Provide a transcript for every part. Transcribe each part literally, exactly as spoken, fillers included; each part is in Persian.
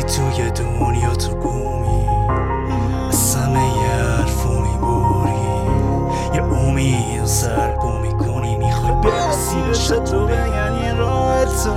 توی دنیا تو گومی از همه یه حرفو میبری، یه امید سر بو میکنی، میخوای برسی بشه تو بگن یه راه تو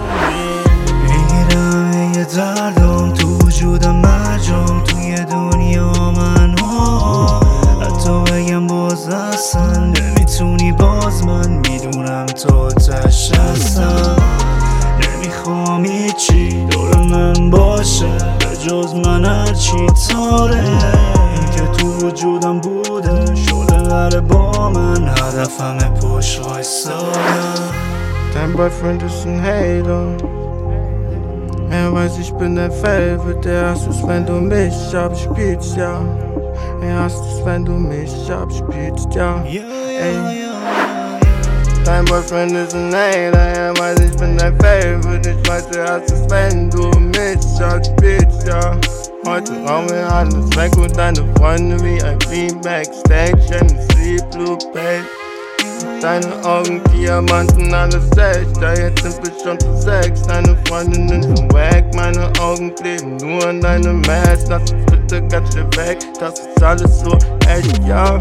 میگیرم یه دردم تو وجودم مرجام توی دنیا من ها، حتی بگم باز اصلا نمیتونی باز من میدونم تو تش هستم، نمیخوام هیچی دور من باشه به جز من هرچی تاره، این که تو وجودم بوده شده قره با من، هدفمه پشت وایسادم. Dein Boyfriend ist ein Hater. Er weiß, ich bin dein Favorite. Er hasst es, wenn du mich abspielst, ja. Er hasst es, wenn du mich abspielst, ja. Ey. Dein Boyfriend ist ein Hater. Er weiß, ich bin dein Favorite. Ich weiß, er hasst es, wenn du mich abspielst, ja. Heute rauchen wir alles weg und deine Freunde wie ein Beam Backstage in Sleep Blue Page. Deine Augen Diamanten, alles echt, ja jetzt sind wir schon zu sechs. Deine Freundinnen sind wack, meine Augen kleben nur an deinem Match. Lass uns bitte ganz schnell weg, das ist alles so echt, ja.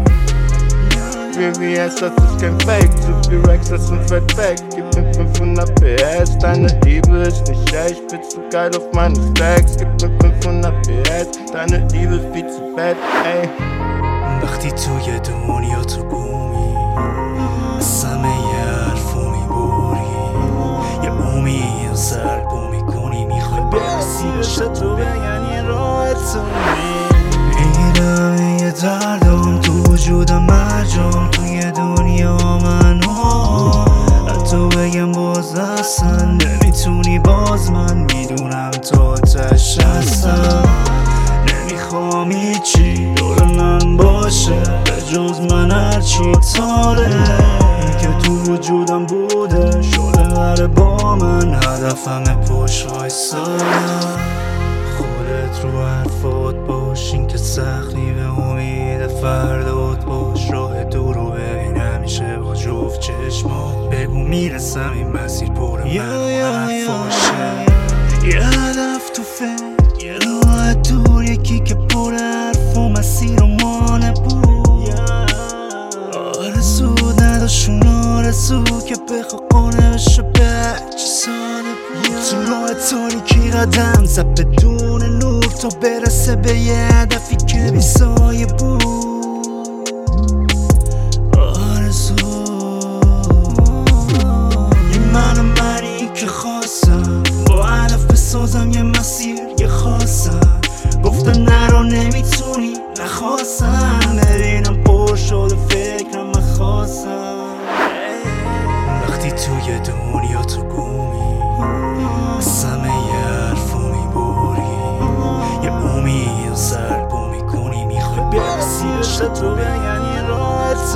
V V S, das ist kein Fake, zu viel Rex, das sind fett weg. Gib mir fünfhundert P S, deine Liebe ist nicht echt. Bist du geil auf meine Stacks, gib mir fünfhundert P S, deine Liebe ist viel zu bad, ey. وقتی توی دنیا تو گومی از همه یه حرفو میبری، یه امید سر بو میکنی، میخوای برسی بشه تو بگن یه راه تو میگیرم یه دردم تو وجودم مرجام توی دنیا من ها، حتی بگم باز اصلا نمیتونی باز من میدونم تو تش هستم، نمیخوام هیچی دور من باشه به جز من هرچی تاره، این که تو وجودم بوده شده قره با من، هدفمه پشت وایسادم. خودت رو حرفات باش، این که سختی به امید فردات باش، راه دور رو ببین همیشه با جفت چشمات، بگو میرسم این مسیر پر من حرفاشه، یه هدف تو فکر، یه راه دور، یکی که پر حرف و مسیر و مانه بود، آرزو نداشون آرزو که بخوا قانه بشه به هرچی ساده بود، تو راه تاریکی قدم زد بدون نور تا برسه به یه هدفی که بی سایه بود، آرزو یه من و منی که خواستم با هدف بسازم یه مسیر یه خواستم، گفتم نرو نمیتونی نخواستم، ببینم پر شده فکرم من خواستم. وقتی توی دنیا تو گومی از همه یه حرفو میبری، یه امید سر بو میکنی، میخوای برسی بشه تو بگن یه راه تو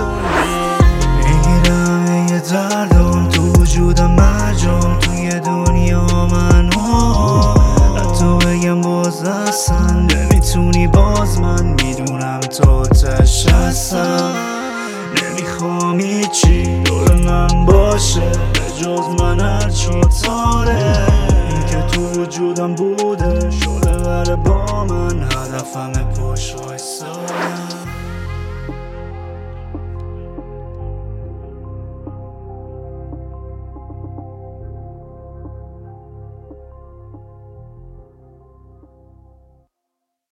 میگیرم یه دردم تو وجودم مرجام توی دنیا من ها، حتی بگم باز اصلا نمیتونی باز من میدونم تو تش هستم، نمیخوام هیچی دور من باشه به جز من هرچی تاره، این که تو وجودم بوده شده قره با من، هدفمه پشت وایسادم.